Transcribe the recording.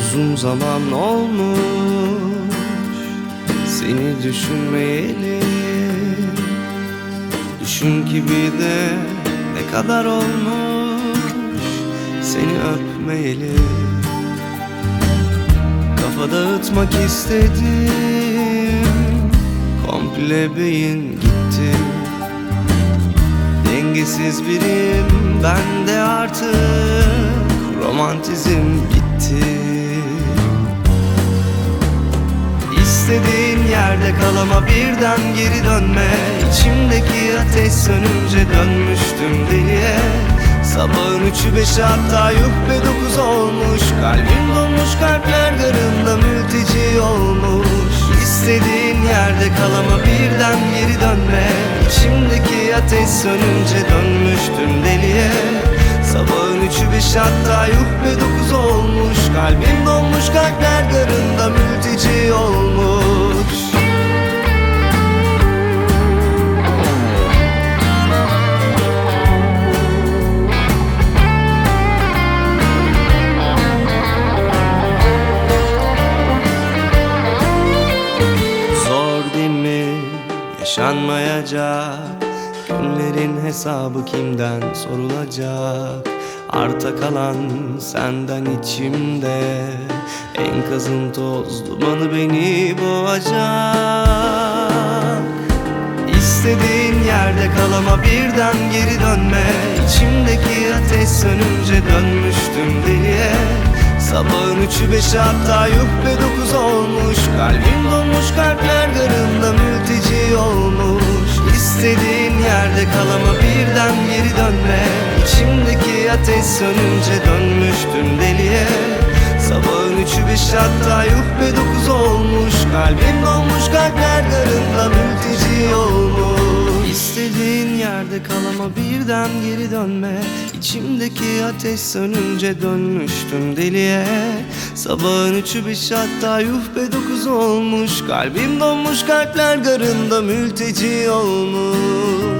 Uzun zaman olmuş seni düşünmeyeli. Düşün ki bir de ne kadar olmuş seni öpmeyeli. Kafa dağıtmak istedim, komple beyin gitti. Dengesiz biriyim ben de artık, romantizm bitti. İstediğin yerde kal ama birden geri dönme. İçimdeki ateş sönünce dönmüştüm deliye. Sabahın 3'ü 5'i hatta yuh be 9 olmuş. Kalbim donmuş, kalpler garında mülteci olmuş. İstediğin yerde kal ama birden geri dönme. İçimdeki ateş sönünce dönmüştüm deliye. Sabahın 3'ü 5'i hatta yuh be 9 olmuş. Kalbim donmuş, kalpler garında mülteci olmuş. Zor değil mi yaşanmayacak? Günlerin hesabı kimden sorulacak? Arta kalan senden içimde, enkazın toz dumanı beni boğacak. İstediğin yerde kal ama birden geri dönme. İçimdeki ateş sönünce dönmüştüm deliye. Sabahın 3'ü 5'i hatta yuh be 9 olmuş. Kalbim donmuş, kalpler garında mülteci olmuş. İstediğin yerde kal ama birden geri dönme. İçimdeki ateş sönünce dönmüştüm deliye. Sabahın 3'ü 5'i hatta yuh be 9 olmuş. Kalbim donmuş, kalpler garında mülteci olmuş. İstediğin yerde kal ama birden geri dönme. İçimdeki ateş sönünce dönmüştüm deliye. Sabahın 3'ü 5'i hatta yuh be 9 olmuş. Kalbim donmuş, kalpler garında mülteci olmuş.